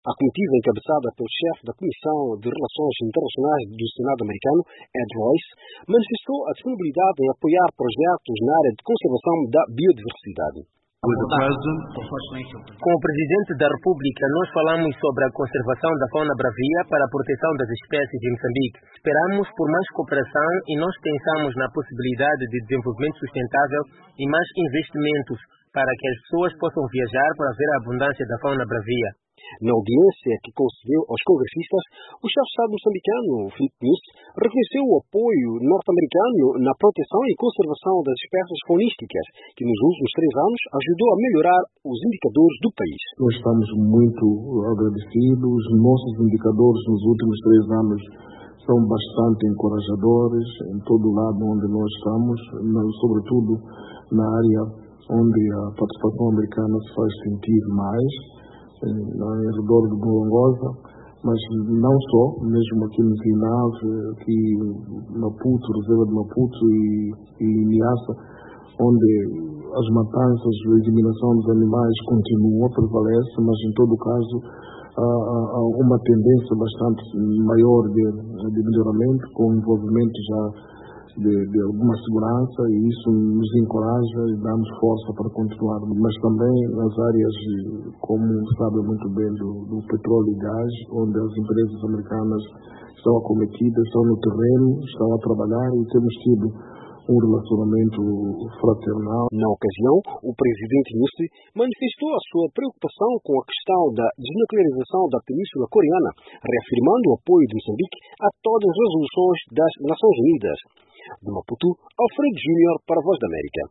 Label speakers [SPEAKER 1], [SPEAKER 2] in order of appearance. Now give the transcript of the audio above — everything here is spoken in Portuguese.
[SPEAKER 1] A comitiva, encabeçada pelo chefe da Comissão de Relações Internacionais do Senado americano, Ed Royce, manifestou a disponibilidade em apoiar projetos na área de conservação da biodiversidade.
[SPEAKER 2] Com o Presidente da República, nós falamos sobre a conservação da fauna bravia para a proteção das espécies de Moçambique. Esperamos por mais cooperação e nós pensamos na possibilidade de desenvolvimento sustentável e mais investimentos para que as pessoas possam viajar para ver a abundância da fauna bravia.
[SPEAKER 1] Na audiência que concedeu aos congressistas, o chefe de Estado moçambicano, Filipe Nyusi, reconheceu o apoio norte-americano na proteção e conservação das espécies faunísticas, que nos últimos 3 anos ajudou a melhorar os indicadores do país.
[SPEAKER 3] Nós estamos muito agradecidos. Os nossos indicadores nos últimos 3 anos são bastante encorajadores em todo o lado onde nós estamos, sobretudo na área onde a participação americana se faz sentir mais, em redor de Gorongosa, mas não só, mesmo aqui no Zinave, aqui em Maputo, reserva de Maputo e Niassa, onde as matanças, a eliminação dos animais continua, prevalece, mas em todo caso há uma tendência bastante maior de melhoramento, com o envolvimento já de alguma segurança, e isso nos encoraja e dá-nos força para continuar. Mas também nas áreas, como sabe muito bem, do petróleo e gás, onde as empresas americanas estão acometidas, estão no terreno, estão a trabalhar, e temos tido um relacionamento fraternal.
[SPEAKER 1] Na ocasião, o presidente Nyusi manifestou a sua preocupação com a questão da desnuclearização da Península Coreana, reafirmando o apoio de Moçambique a todas as resoluções das Nações Unidas. De Maputo, Alfredo Júnior para a Voz da América.